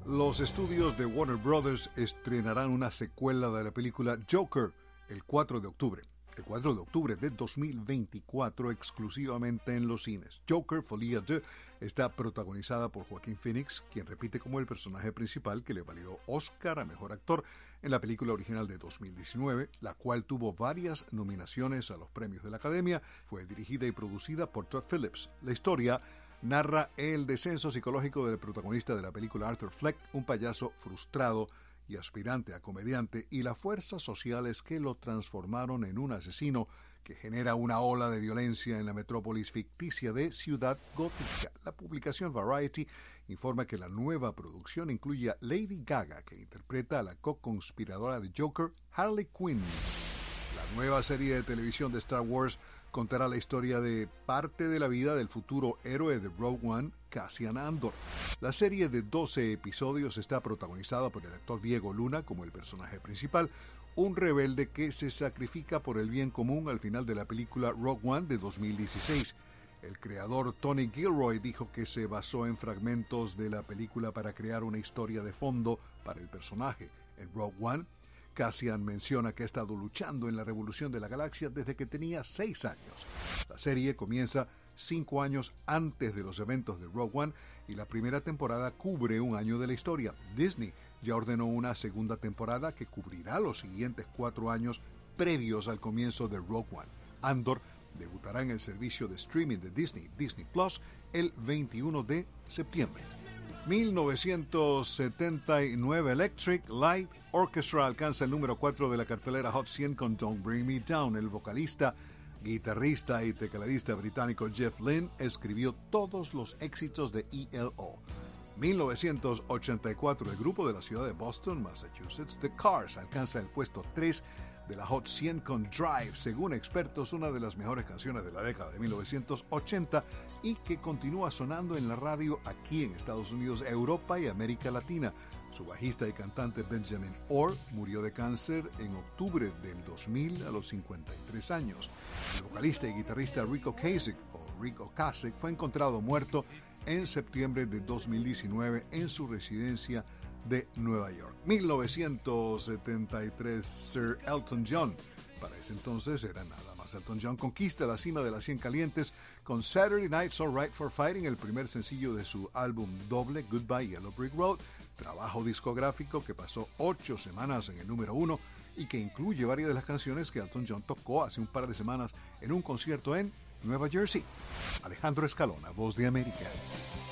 Los estudios de Warner Brothers estrenarán una secuela de la película Joker el 4 de octubre. El 4 de octubre de 2024 exclusivamente en los cines. Joker, Folie à Deux, está protagonizada por Joaquín Phoenix, quien repite como el personaje principal que le valió Oscar a Mejor Actor en la película original de 2019, la cual tuvo varias nominaciones a los premios de la Academia. Fue dirigida y producida por Todd Phillips. La historia narra el descenso psicológico del protagonista de la película, Arthur Fleck, un payaso frustrado y aspirante a comediante, y las fuerzas sociales que lo transformaron en un asesino que genera una ola de violencia en la metrópolis ficticia de Ciudad Gótica. La publicación Variety informa que la nueva producción incluye a Lady Gaga, que interpreta a la co-conspiradora de Joker, Harley Quinn. La nueva serie de televisión de Star Wars contará la historia de parte de la vida del futuro héroe de Rogue One, Cassian Andor. La serie de 12 episodios está protagonizada por el actor Diego Luna como el personaje principal, un rebelde que se sacrifica por el bien común al final de la película Rogue One de 2016. El creador Tony Gilroy dijo que se basó en fragmentos de la película para crear una historia de fondo para el personaje. En Rogue One, Cassian menciona que ha estado luchando en la revolución de la galaxia desde que tenía 6 años. La serie comienza 5 años antes de los eventos de Rogue One y la primera temporada cubre un año de la historia. Disney ya ordenó una segunda temporada que cubrirá los siguientes 4 años previos al comienzo de Rogue One. Andor debutará en el servicio de streaming de Disney, Disney Plus, el 21 de septiembre. 1979, Electric Light Orchestra alcanza el número 4 de la cartelera Hot 100 con Don't Bring Me Down. El vocalista, guitarrista y tecladista británico Jeff Lynne escribió todos los éxitos de ELO. 1984, el grupo de la ciudad de Boston, Massachusetts, The Cars, alcanza el puesto 3 de la Hot 100 con Drive, según expertos, una de las mejores canciones de la década de 1980 y que continúa sonando en la radio aquí en Estados Unidos, Europa y América Latina. Su bajista y cantante Benjamin Orr murió de cáncer en octubre del 2000 a los 53 años. El vocalista y guitarrista Rico Ocasek fue encontrado muerto en septiembre de 2019 en su residencia de Nueva York. 1973, Sir Elton John, para ese entonces era nada más Elton John, conquista la cima de las 100 calientes con Saturday Night's Alright for Fighting, el primer sencillo de su álbum doble Goodbye Yellow Brick Road, trabajo discográfico que pasó 8 semanas en el número 1 y que incluye varias de las canciones que Elton John tocó hace un par de semanas en un concierto en Nueva Jersey. Alejandro Escalona, Voz de América.